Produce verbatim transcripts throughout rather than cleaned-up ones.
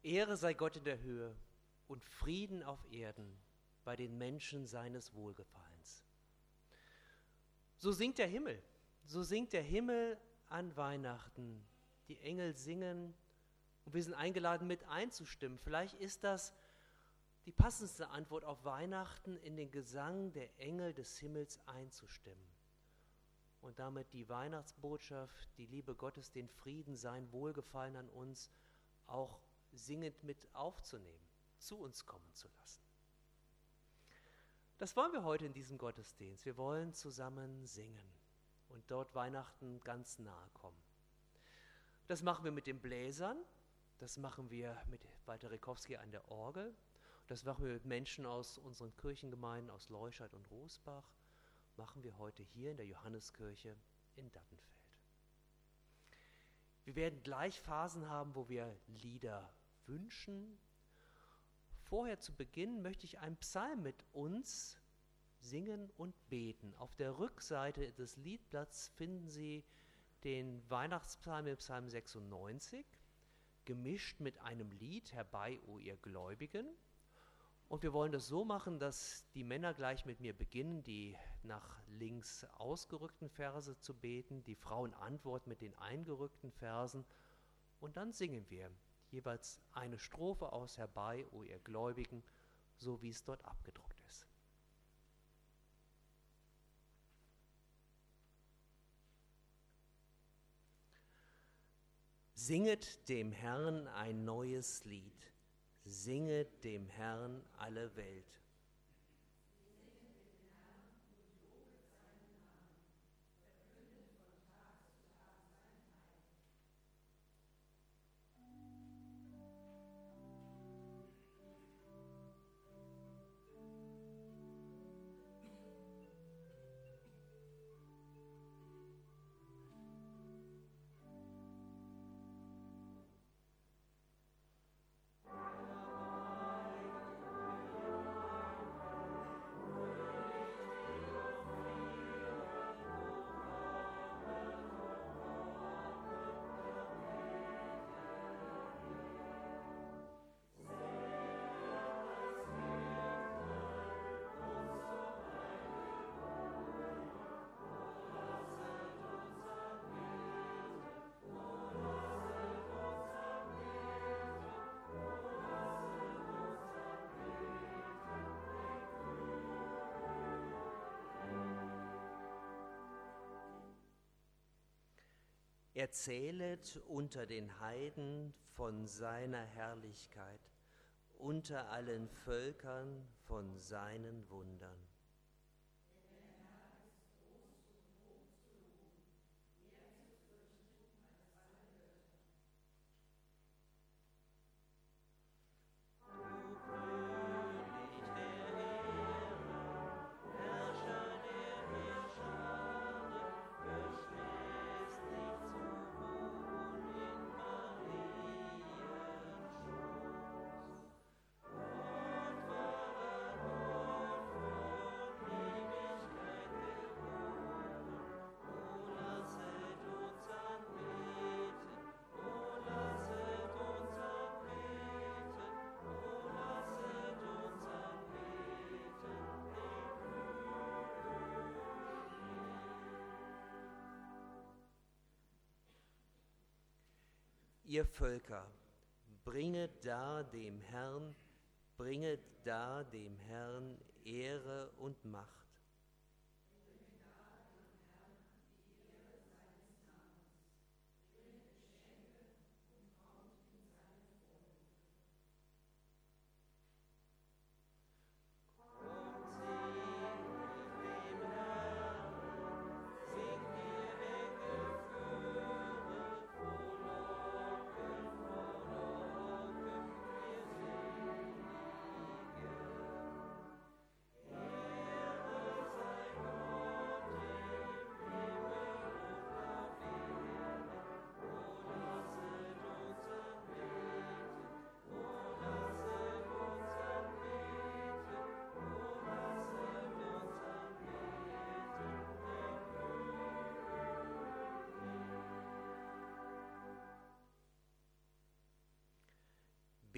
Ehre sei Gott in der Höhe und Frieden auf Erden bei den Menschen seines Wohlgefallens. So singt der Himmel, so singt der Himmel an Weihnachten. Die Engel singen und wir sind eingeladen, mit einzustimmen. Vielleicht ist das die passendste Antwort auf Weihnachten, in den Gesang der Engel des Himmels einzustimmen. Und damit die Weihnachtsbotschaft, die Liebe Gottes, den Frieden, sein Wohlgefallen an uns auch singend mit aufzunehmen, zu uns kommen zu lassen. Das wollen wir heute in diesem Gottesdienst. Wir wollen zusammen singen und dort Weihnachten ganz nahe kommen. Das machen wir mit den Bläsern, das machen wir mit Walter Rekowski an der Orgel, das machen wir mit Menschen aus unseren Kirchengemeinden, aus Leuscheid und Rosbach, machen wir heute hier in der Johanneskirche in Dattenfeld. Wir werden gleich Phasen haben, wo wir Lieder wünschen. Vorher zu Beginn möchte ich einen Psalm mit uns singen und beten. Auf der Rückseite des Liedblatts finden Sie den Weihnachtspsalm im Psalm sechsundneunzig, gemischt mit einem Lied, Herbei, o ihr Gläubigen. Und wir wollen das so machen, dass die Männer gleich mit mir beginnen, die nach links ausgerückten Verse zu beten, die Frauen antworten mit den eingerückten Versen und dann singen wir jeweils eine Strophe aus Herbei, o ihr Gläubigen, so wie es dort abgedruckt ist. Singet dem Herrn ein neues Lied, singet dem Herrn alle Welt. Erzählet unter den Heiden von seiner Herrlichkeit, unter allen Völkern von seinen Wundern. Ihr Völker, bringet dar dem Herrn, bringet dar dem Herrn Ehre und Macht. Ehre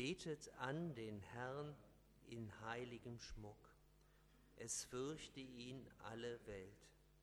Betet an den Herrn in heiligem Schmuck. Es fürchte ihn alle Welt.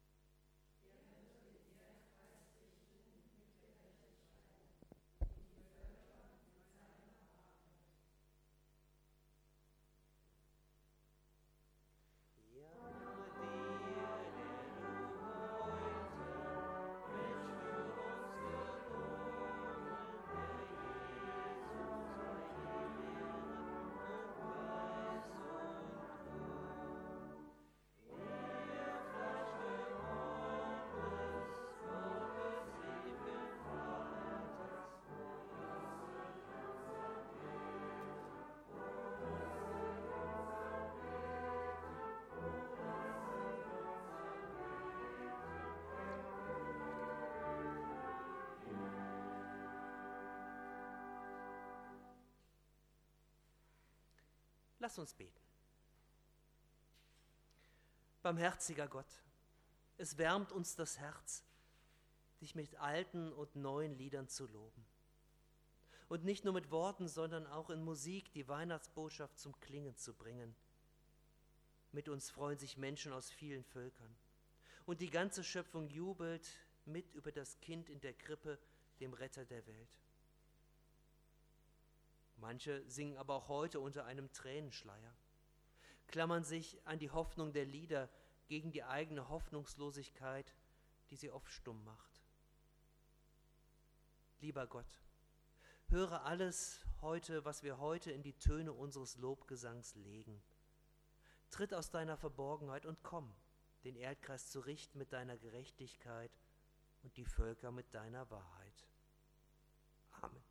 Lass uns beten. Barmherziger Gott, es wärmt uns das Herz, dich mit alten und neuen Liedern zu loben. Und nicht nur mit Worten, sondern auch in Musik die Weihnachtsbotschaft zum Klingen zu bringen. Mit uns freuen sich Menschen aus vielen Völkern. Und die ganze Schöpfung jubelt mit über das Kind in der Krippe, dem Retter der Welt. Manche singen aber auch heute unter einem Tränenschleier, klammern sich an die Hoffnung der Lieder gegen die eigene Hoffnungslosigkeit, die sie oft stumm macht. Lieber Gott, höre alles heute, was wir heute in die Töne unseres Lobgesangs legen. Tritt aus deiner Verborgenheit und komm, den Erdkreis zu richten mit deiner Gerechtigkeit und die Völker mit deiner Wahrheit. Amen.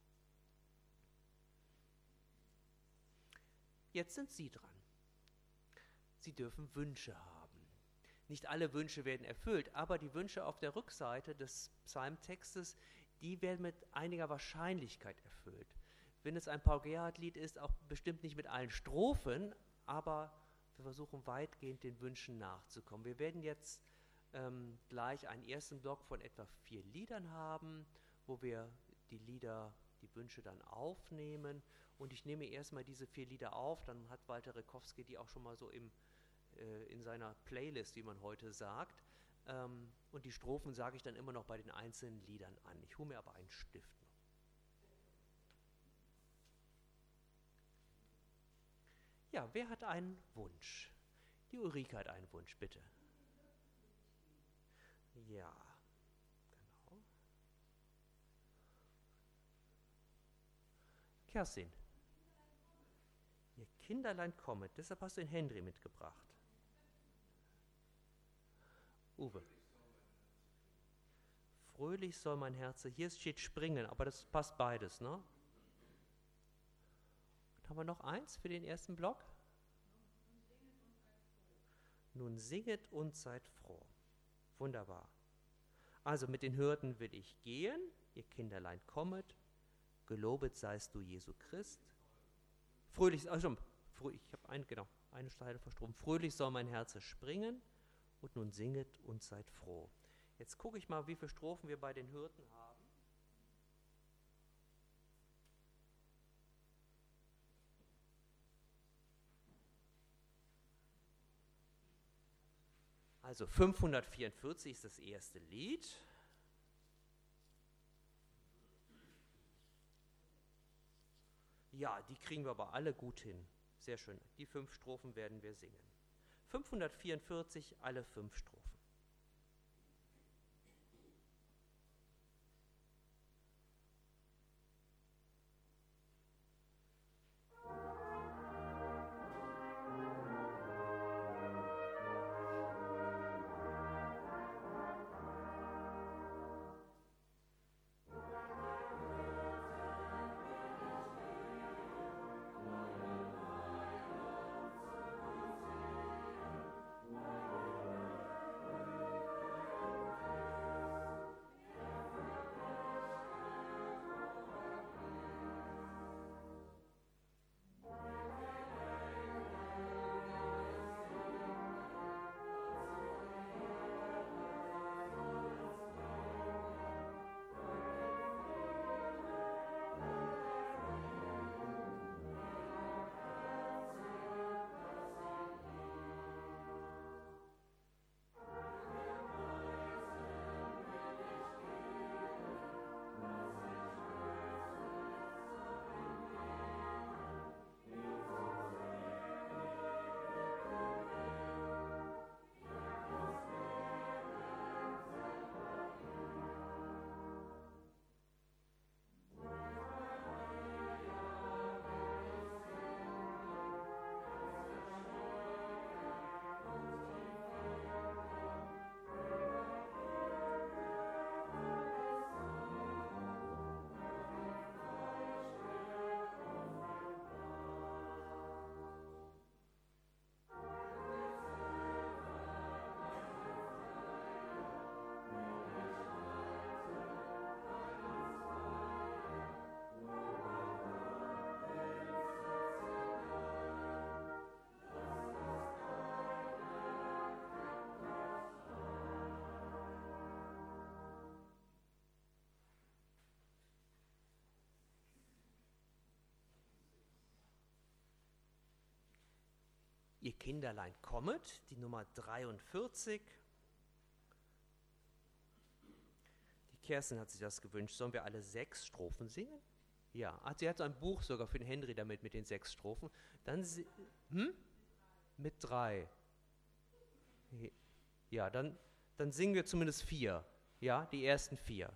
Jetzt sind Sie dran. Sie dürfen Wünsche haben. Nicht alle Wünsche werden erfüllt, aber die Wünsche auf der Rückseite des Psalmtextes, die werden mit einiger Wahrscheinlichkeit erfüllt. Wenn es ein Paul Gerhardt-Lied ist, auch bestimmt nicht mit allen Strophen, aber wir versuchen weitgehend den Wünschen nachzukommen. Wir werden jetzt ähm, gleich einen ersten Block von etwa vier Liedern haben, wo wir die Lieder, die Wünsche dann aufnehmen. Und ich nehme erstmal diese vier Lieder auf, dann hat Walter Rekowski die auch schon mal so im, äh, in seiner Playlist, wie man heute sagt. Ähm, und die Strophen sage ich dann immer noch bei den einzelnen Liedern an. Ich hole mir aber einen Stift noch. Ja, wer hat einen Wunsch? Die Ulrike hat einen Wunsch, bitte. Ja, genau. Kerstin. Ihr Kinderlein kommet, deshalb hast du den Henry mitgebracht. Uwe. Fröhlich soll mein Herz, hier steht springen, aber das passt beides, ne? Und haben wir noch eins für den ersten Block? Nun singet und seid froh. Wunderbar. Also mit den Hürden will ich gehen, ihr Kinderlein kommet, gelobet seist du, Jesu Christ. Fröhlich, also, ich habe ein, genau, eine Stelle verstroben. Fröhlich soll mein Herz springen und nun singet und seid froh. Jetzt gucke ich mal, wie viele Strophen wir bei den Hürden haben. Also fünfhundertvierundvierzig ist das erste Lied. Ja, die kriegen wir aber alle gut hin. Sehr schön. Die fünf Strophen werden wir singen. fünfhundertvierundvierzig, alle fünf Strophen. Ihr Kinderlein kommet, die Nummer dreiundvierzig. Die Kerstin hat sich das gewünscht. Sollen wir alle sechs Strophen singen? Ja, also sie hat so ein Buch sogar für den Henry damit mit den sechs Strophen. Dann si- hm? Mit drei. Ja, dann, dann singen wir zumindest vier. Ja, die ersten vier.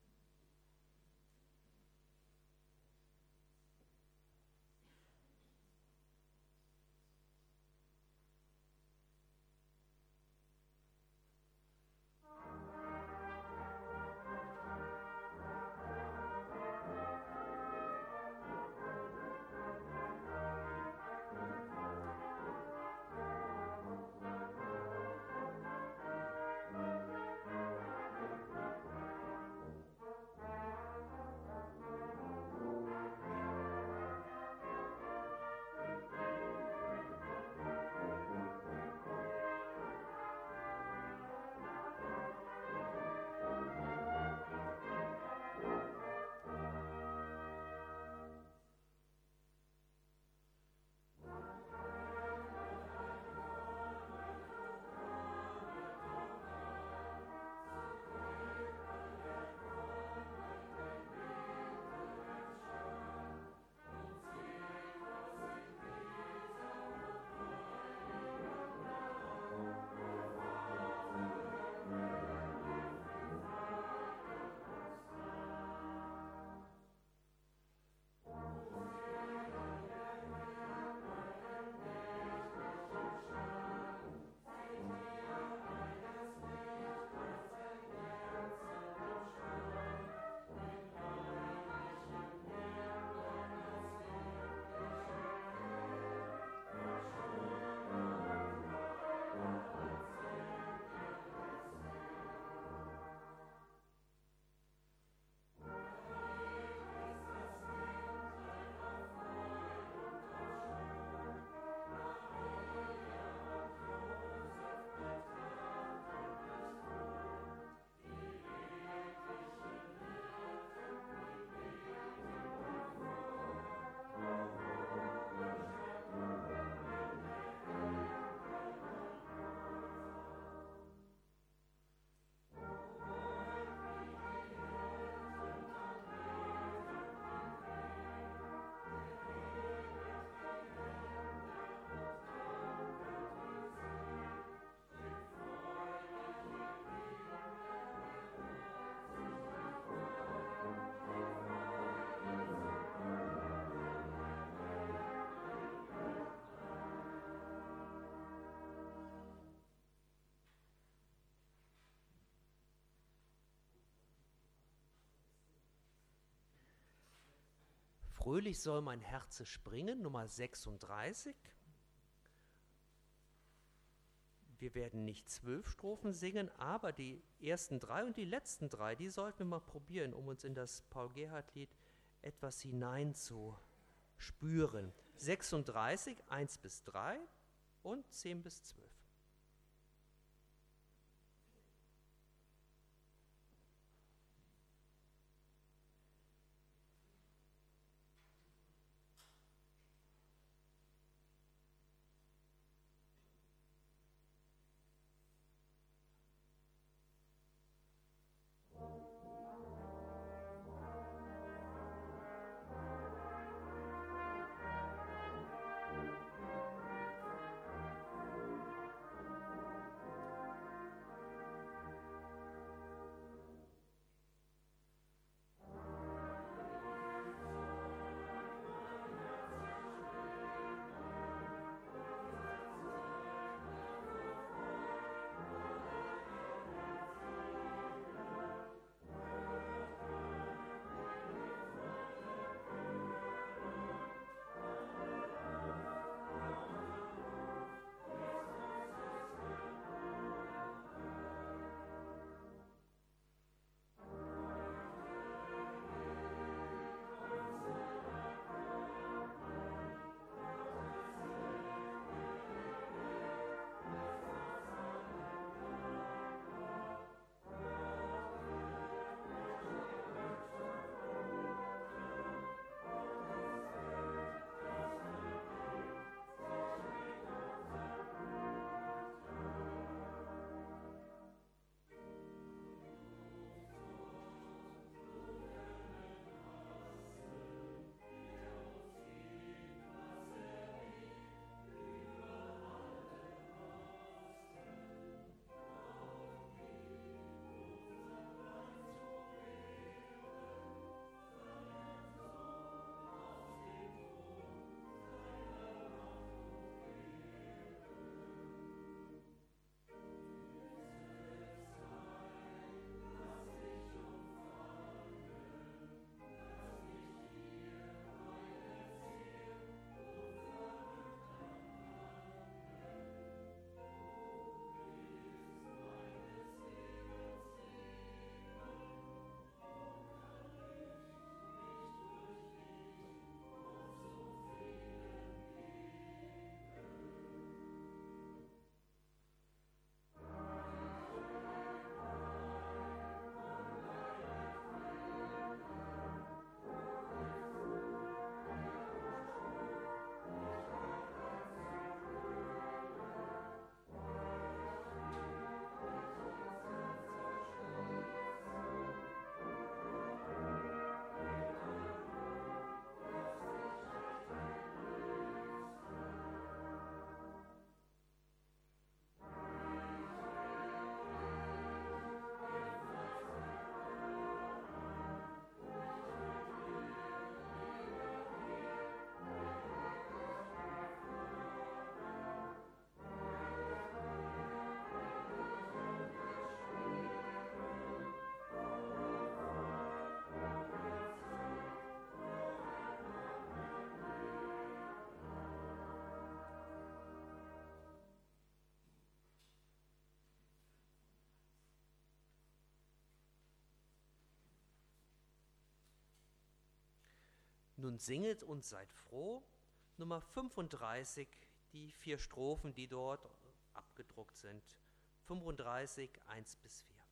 Fröhlich soll mein Herze springen, Nummer sechsunddreißig. Wir werden nicht zwölf Strophen singen, aber die ersten drei und die letzten drei, die sollten wir mal probieren, um uns in das Paul-Gerhardt-Lied etwas hineinzuspüren. sechsunddreißig, eins bis drei und zehn bis zwölf. Nun singet und seid froh, Nummer fünfunddreißig, die vier Strophen, die dort abgedruckt sind. fünfunddreißig, eins bis vier.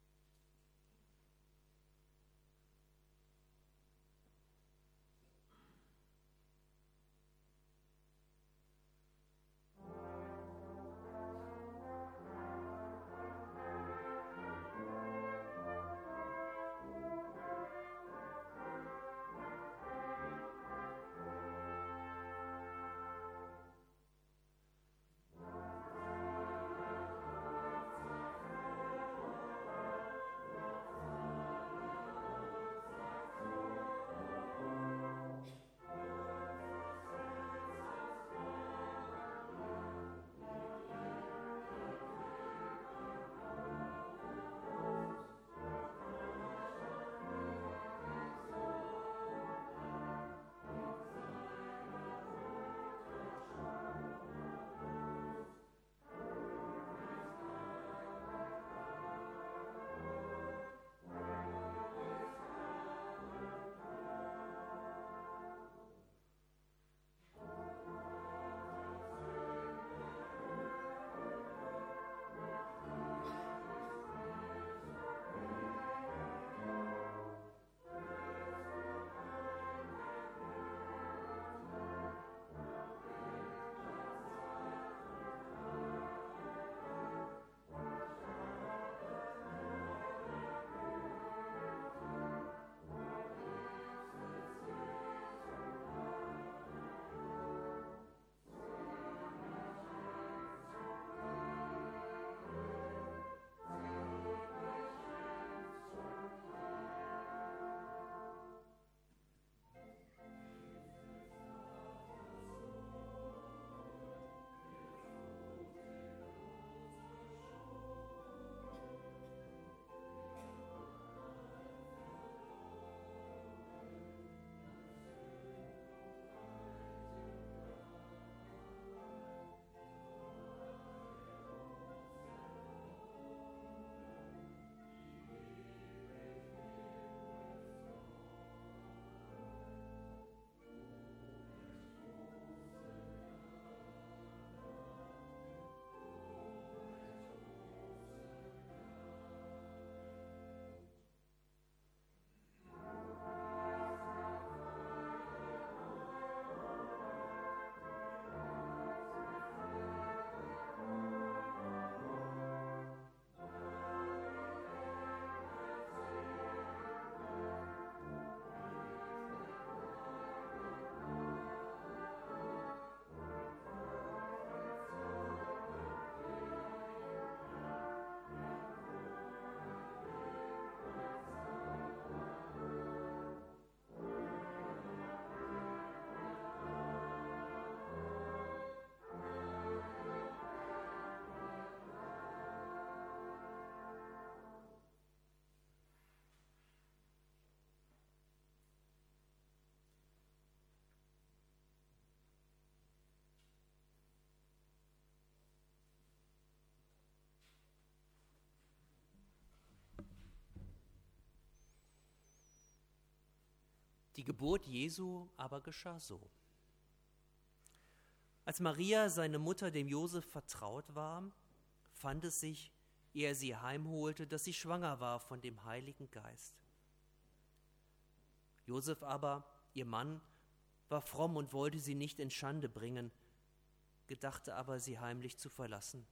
Die Geburt Jesu aber geschah so. Als Maria, seine Mutter, dem Josef vertraut war, fand es sich, ehe er sie heimholte, dass sie schwanger war von dem Heiligen Geist. Josef aber, ihr Mann, war fromm und wollte sie nicht in Schande bringen, gedachte aber, sie heimlich zu verlassen.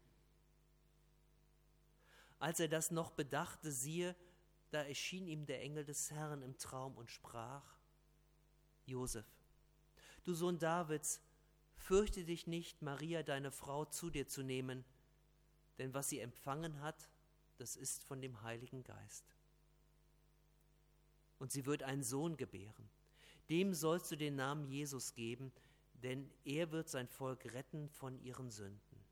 Als er das noch bedachte, siehe, da erschien ihm der Engel des Herrn im Traum und sprach: Josef, du Sohn Davids, fürchte dich nicht, Maria, deine Frau, zu dir zu nehmen, denn was sie empfangen hat, das ist von dem Heiligen Geist. Und sie wird einen Sohn gebären. Dem sollst du den Namen Jesus geben, denn er wird sein Volk retten von ihren Sünden.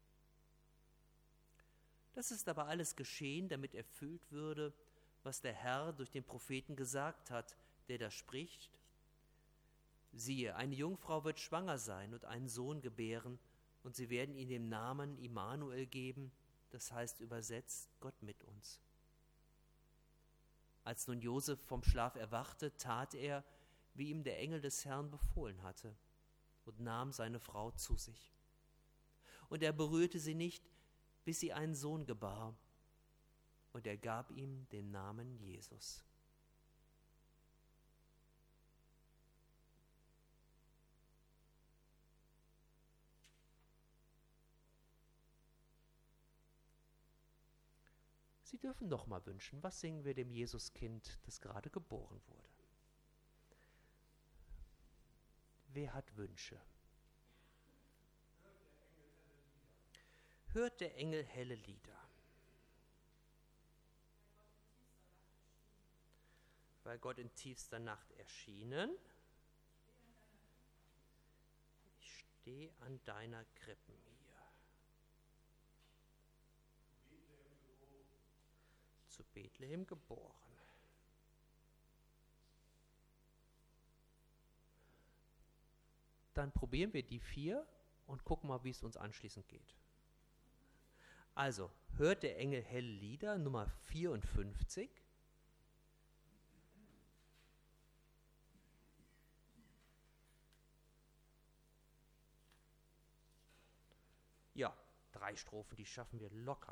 Das ist aber alles geschehen, damit erfüllt würde, was der Herr durch den Propheten gesagt hat, der da spricht: Siehe, eine Jungfrau wird schwanger sein und einen Sohn gebären, und sie werden ihm den Namen Immanuel geben, das heißt übersetzt Gott mit uns. Als nun Josef vom Schlaf erwachte, tat er, wie ihm der Engel des Herrn befohlen hatte, und nahm seine Frau zu sich. Und er berührte sie nicht, bis sie einen Sohn gebar, und er gab ihm den Namen Jesus. Sie dürfen noch mal wünschen, was singen wir dem Jesuskind, das gerade geboren wurde? Wer hat Wünsche? Hört der Engel helle Lieder. Weil Gott in tiefster Nacht erschienen. Ich stehe an deiner Krippen hier. Zu Bethlehem geboren. Dann probieren wir die vier und gucken mal, wie es uns anschließend geht. Also, hört der Engel helle Lieder, Nummer vierundfünfzig. Ja, drei Strophen, die schaffen wir locker.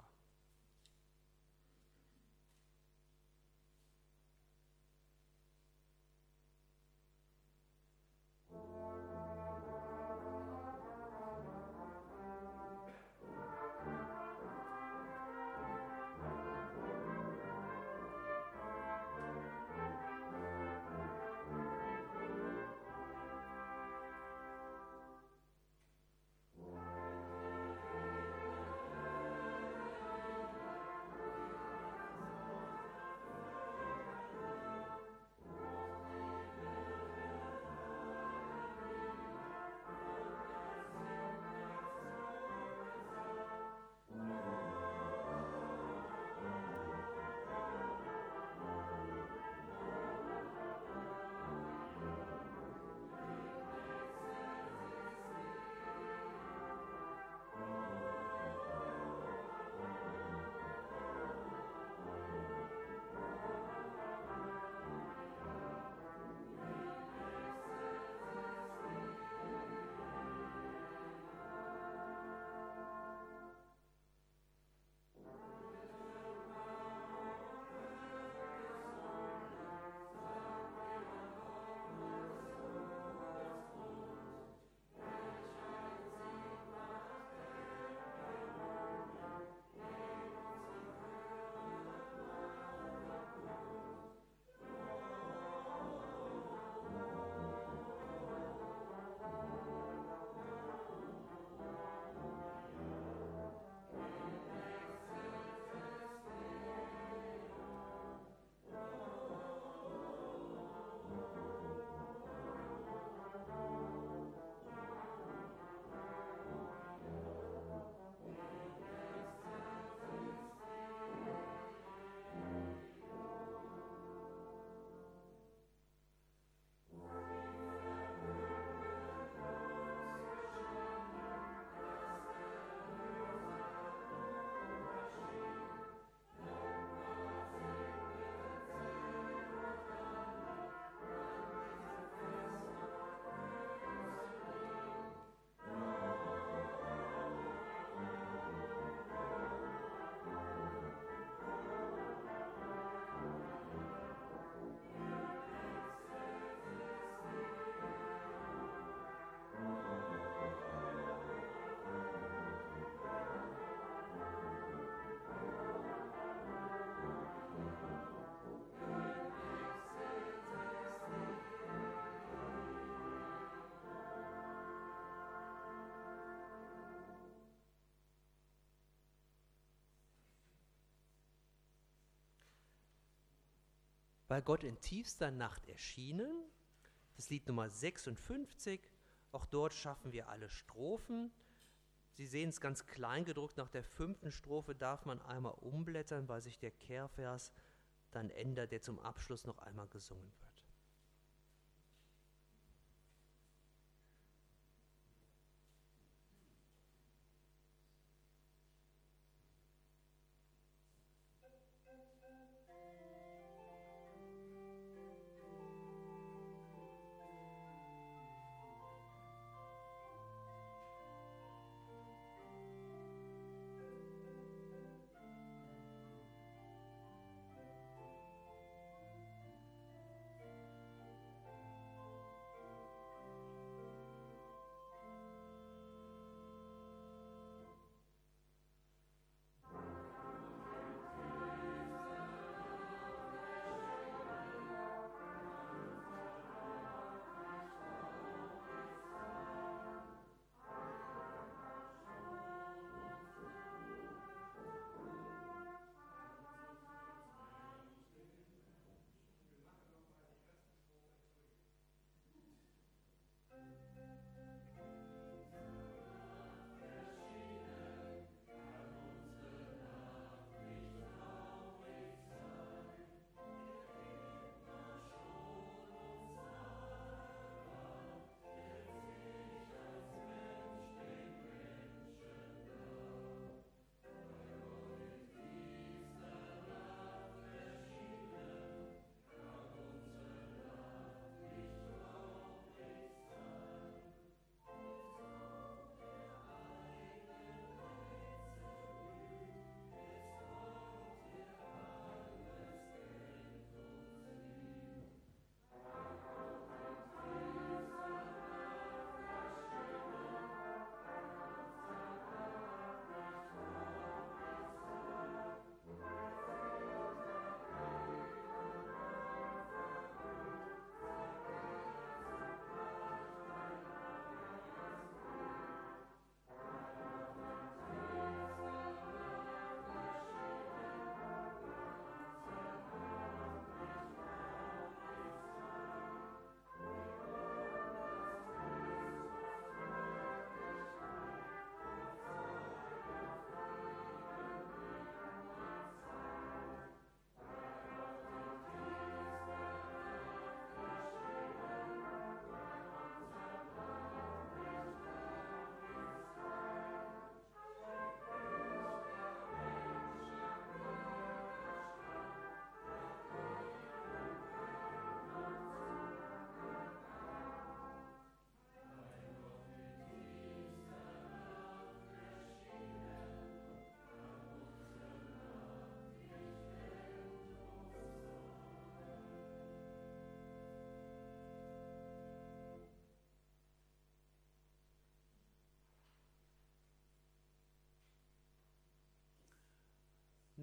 Weil Gott in tiefster Nacht erschienen, das Lied Nummer sechsundfünfzig, auch dort schaffen wir alle Strophen. Sie sehen es ganz klein gedruckt, nach der fünften Strophe darf man einmal umblättern, weil sich der Kehrvers dann ändert, der zum Abschluss noch einmal gesungen wird.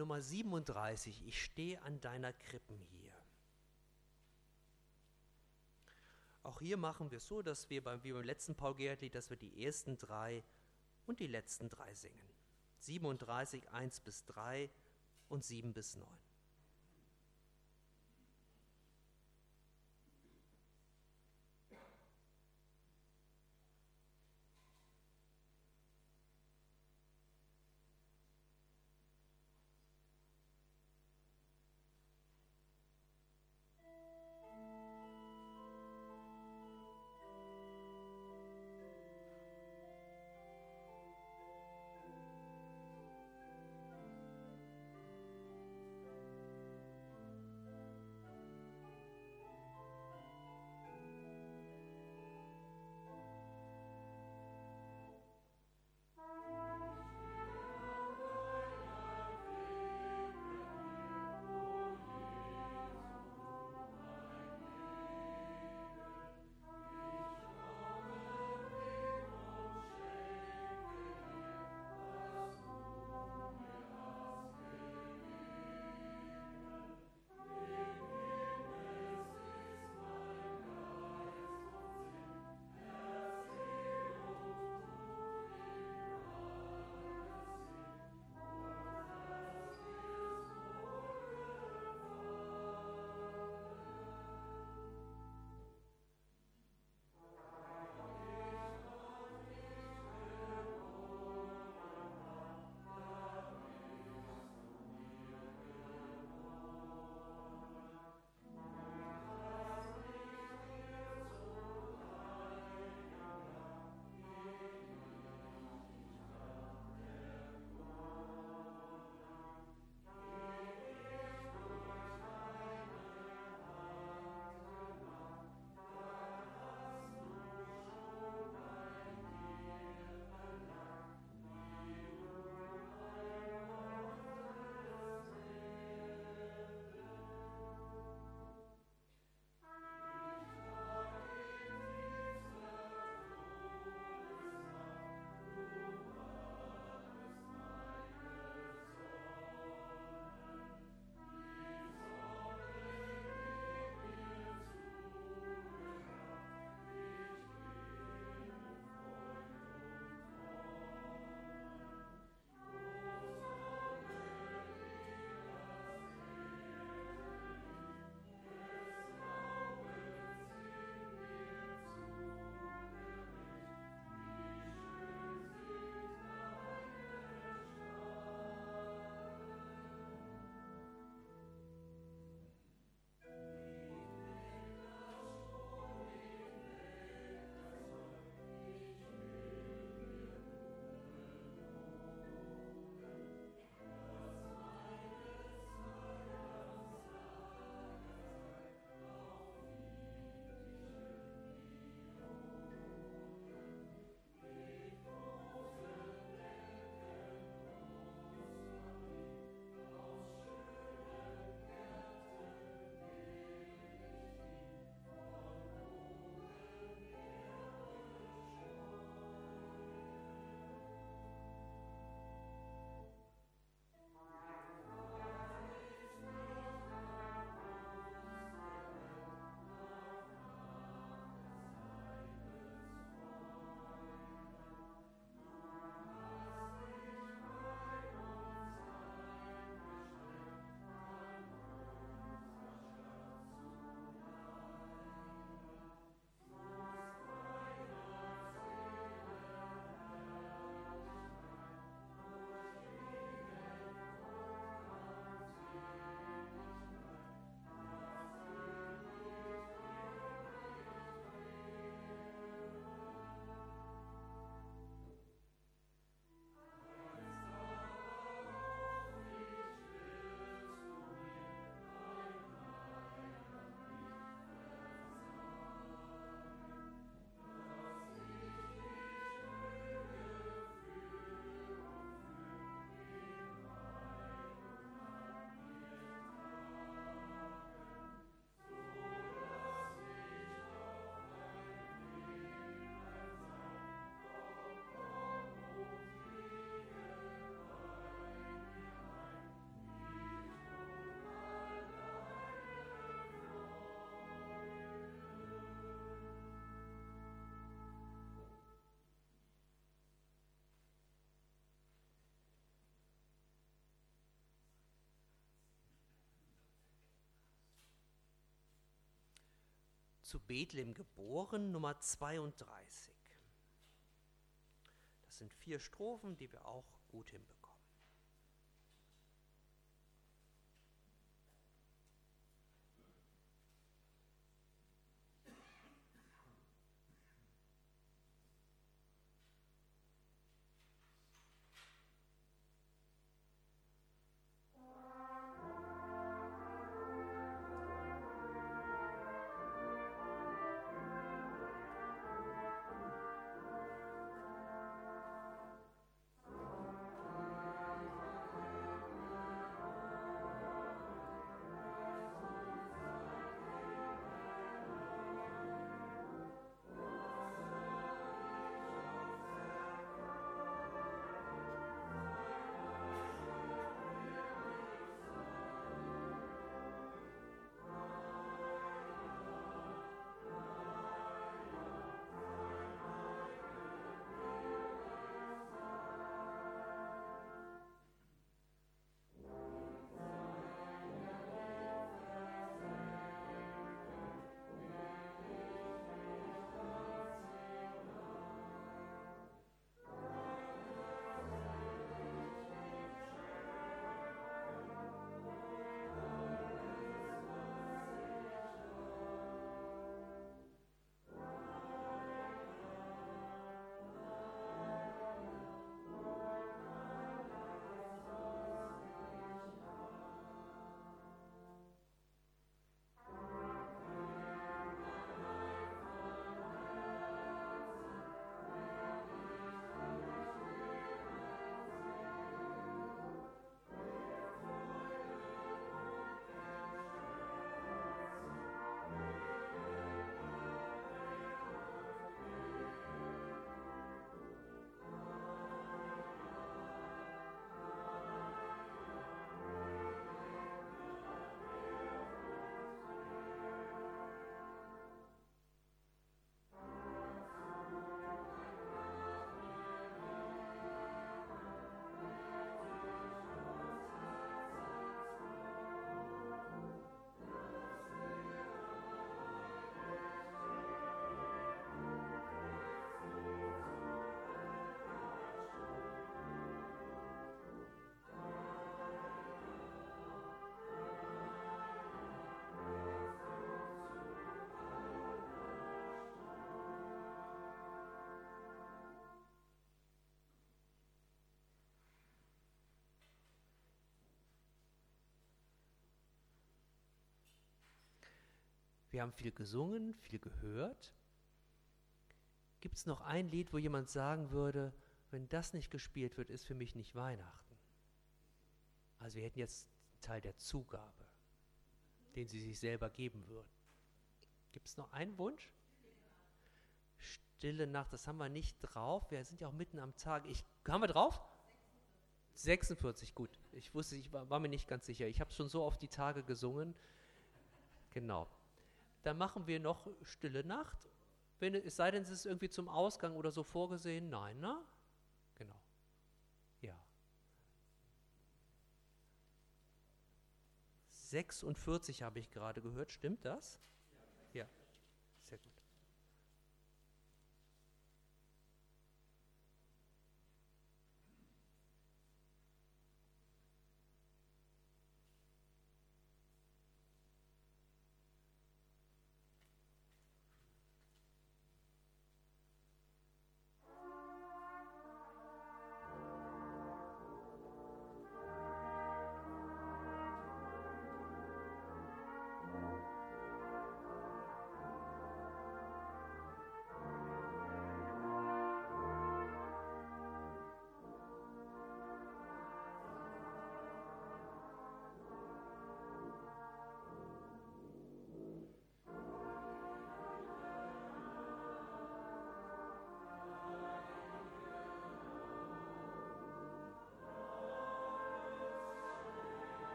Nummer siebenunddreißig, ich stehe an deiner Krippen hier. Auch hier machen wir es so, dass wir beim, wie beim letzten Paul Gerhardt-Lied, dass wir die ersten drei und die letzten drei singen. siebenunddreißig, eins bis drei und sieben bis neun. zu Bethlehem geboren, Nummer zweiunddreißig. Das sind vier Strophen, die wir auch gut hinbekommen. Wir haben viel gesungen, viel gehört. Gibt es noch ein Lied, wo jemand sagen würde, wenn das nicht gespielt wird, ist für mich nicht Weihnachten? Also wir hätten jetzt einen Teil der Zugabe, den Sie sich selber geben würden. Gibt es noch einen Wunsch? Stille Nacht, das haben wir nicht drauf. Wir sind ja auch mitten am Tag. Ich, haben wir drauf? sechsundvierzig, gut. Ich wusste, ich war, war mir nicht ganz sicher. Ich habe schon so oft die Tage gesungen. Genau. Dann machen wir noch Stille Nacht. Wenn, es sei denn, es ist irgendwie zum Ausgang oder so vorgesehen. Nein, ne? Genau. Ja. sechsundvierzig habe ich gerade gehört. Stimmt das? Ja. Sehr gut.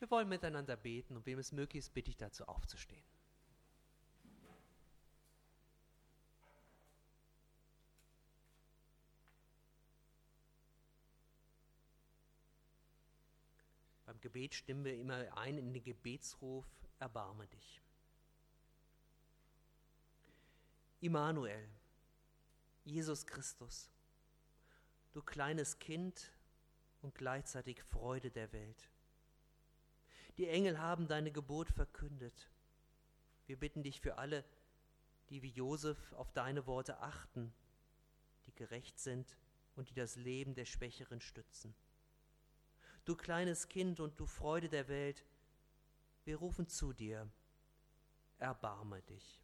Wir wollen miteinander beten und wem es möglich ist, bitte ich dazu aufzustehen. Beim Gebet stimmen wir immer ein in den Gebetsruf, erbarme dich. Immanuel, Jesus Christus, du kleines Kind und gleichzeitig Freude der Welt. Die Engel haben deine Geburt verkündet. Wir bitten dich für alle, die wie Josef auf deine Worte achten, die gerecht sind und die das Leben der Schwächeren stützen. Du kleines Kind und du Freude der Welt, wir rufen zu dir, erbarme dich.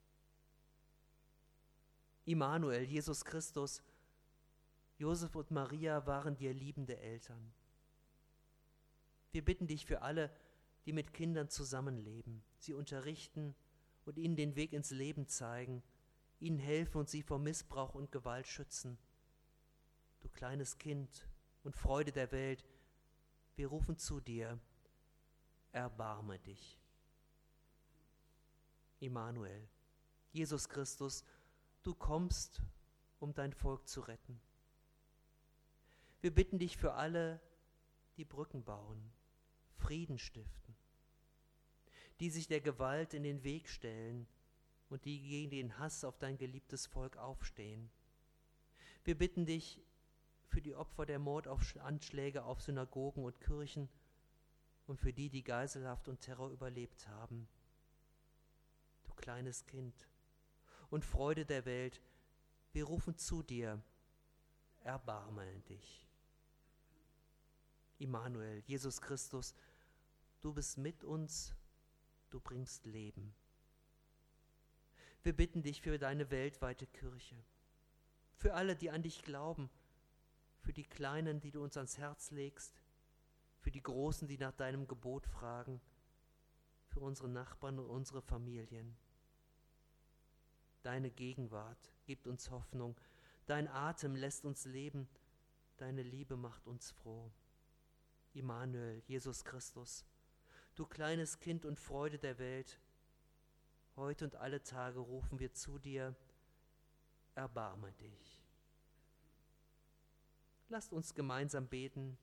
Immanuel, Jesus Christus, Josef und Maria waren dir liebende Eltern. Wir bitten dich für alle, die mit Kindern zusammenleben, sie unterrichten und ihnen den Weg ins Leben zeigen, ihnen helfen und sie vor Missbrauch und Gewalt schützen. Du kleines Kind und Freude der Welt, wir rufen zu dir, erbarme dich. Immanuel, Jesus Christus, du kommst, um dein Volk zu retten. Wir bitten dich für alle, die Brücken bauen, Frieden stiften, die sich der Gewalt in den Weg stellen und die gegen den Hass auf dein geliebtes Volk aufstehen. Wir bitten dich für die Opfer der Mordanschläge auf Synagogen und Kirchen und für die, die Geiselhaft und Terror überlebt haben. Du kleines Kind und Freude der Welt, wir rufen zu dir, erbarme dich. Immanuel, Jesus Christus, du bist mit uns, du bringst Leben. Wir bitten dich für deine weltweite Kirche, für alle, die an dich glauben, für die Kleinen, die du uns ans Herz legst, für die Großen, die nach deinem Gebot fragen, für unsere Nachbarn und unsere Familien. Deine Gegenwart gibt uns Hoffnung, dein Atem lässt uns leben, deine Liebe macht uns froh. Immanuel, Jesus Christus, du kleines Kind und Freude der Welt, heute und alle Tage rufen wir zu dir, erbarme dich. Lasst uns gemeinsam beten.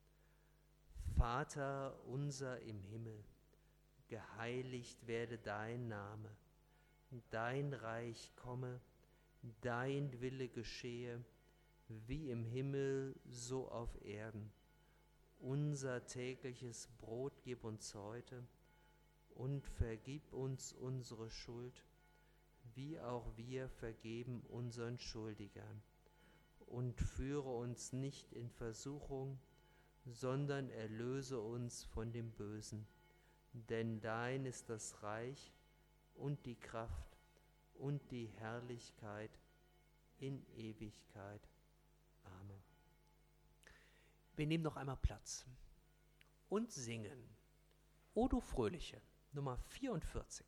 Vater unser im Himmel, geheiligt werde dein Name, dein Reich komme, dein Wille geschehe, wie im Himmel, so auf Erden. Unser tägliches Brot gib uns heute und vergib uns unsere Schuld, wie auch wir vergeben unseren Schuldigern. Und führe uns nicht in Versuchung, sondern erlöse uns von dem Bösen. Denn dein ist das Reich und die Kraft und die Herrlichkeit in Ewigkeit. Amen. Wir nehmen noch einmal Platz und singen O du Fröhliche, Nummer vierundvierzig.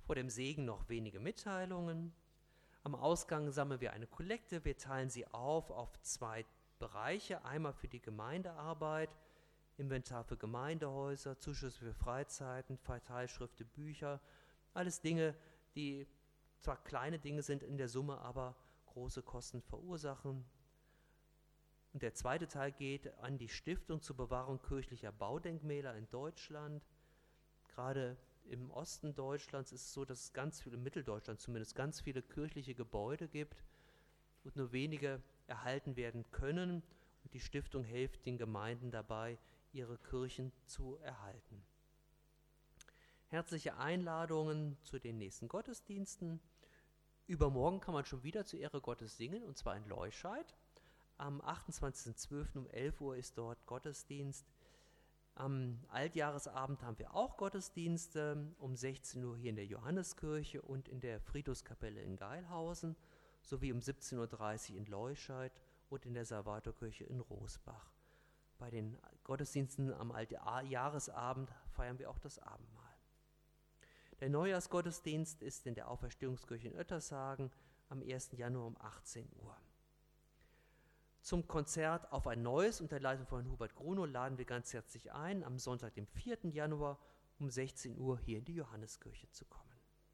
Vor dem Segen noch wenige Mitteilungen. Am Ausgang sammeln wir eine Kollekte. Wir teilen sie auf auf zwei Bereiche. Einmal für die Gemeindearbeit, Inventar für Gemeindehäuser, Zuschüsse für Freizeiten, Verteilschriften, Bücher. Alles Dinge, die zwar kleine Dinge sind in der Summe, aber große Kosten verursachen. Und der zweite Teil geht an die Stiftung zur Bewahrung kirchlicher Baudenkmäler in Deutschland. Gerade im Osten Deutschlands ist es so, dass es ganz viele, in Mitteldeutschland zumindest, ganz viele kirchliche Gebäude gibt und nur wenige erhalten werden können. Und die Stiftung hilft den Gemeinden dabei, ihre Kirchen zu erhalten. Herzliche Einladungen zu den nächsten Gottesdiensten. Übermorgen kann man schon wieder zur Ehre Gottes singen, und zwar in Leuscheid. Am achtundzwanzigsten zwölften um elf Uhr ist dort Gottesdienst. Am Altjahresabend haben wir auch Gottesdienste, um sechzehn Uhr hier in der Johanneskirche und in der Friedhofskapelle in Geilhausen, sowie um siebzehn Uhr dreißig in Leuscheid und in der Salvatorkirche in Rosbach. Bei den Gottesdiensten am Altjahresabend feiern wir auch das Abendmahl. Der Neujahrsgottesdienst ist in der Auferstehungskirche in Oettershagen am ersten Januar um achtzehn Uhr. Zum Konzert Auf ein Neues unter Leitung von Hubert Grunow laden wir ganz herzlich ein, am Sonntag, dem vierten Januar um sechzehn Uhr hier in die Johanneskirche zu kommen.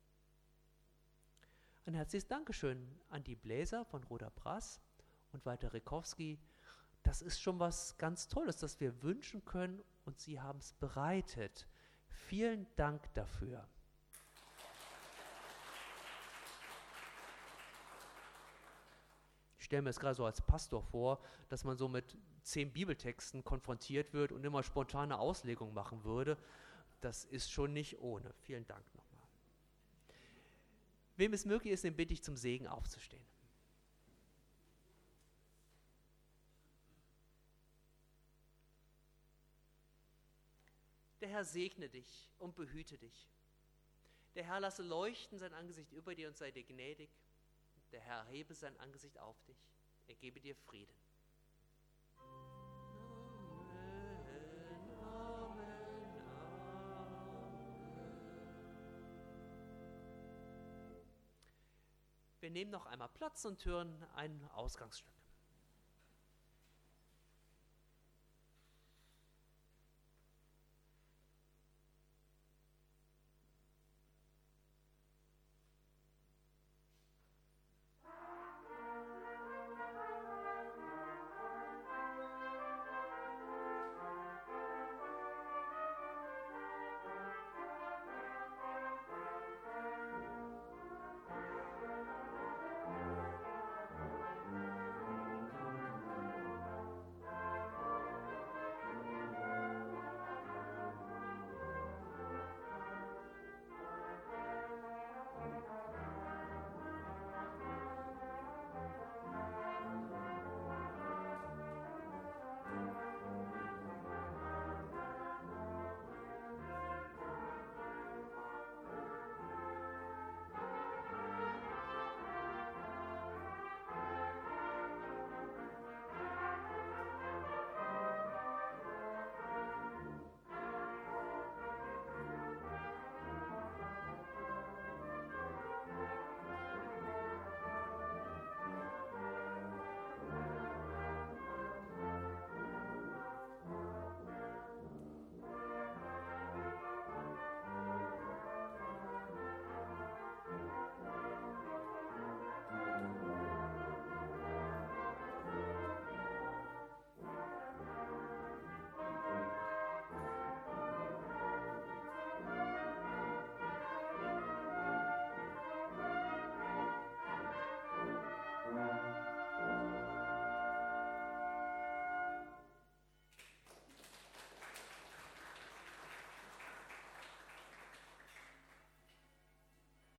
Ein herzliches Dankeschön an die Bläser von Roda Brass und Walter Rikowski. Das ist schon was ganz Tolles, das wir wünschen können, und Sie haben es bereitet. Vielen Dank dafür. Ich stelle mir es gerade so als Pastor vor, dass man so mit zehn Bibeltexten konfrontiert wird und immer spontane Auslegungen machen würde. Das ist schon nicht ohne. Vielen Dank nochmal. Wem es möglich ist, den bitte ich zum Segen aufzustehen. Der Herr segne dich und behüte dich. Der Herr lasse leuchten sein Angesicht über dir und sei dir gnädig. Der Herr erhebe sein Angesicht auf dich. Er gebe dir Frieden. Amen, Amen, Amen. Wir nehmen noch einmal Platz und hören ein Ausgangsstück.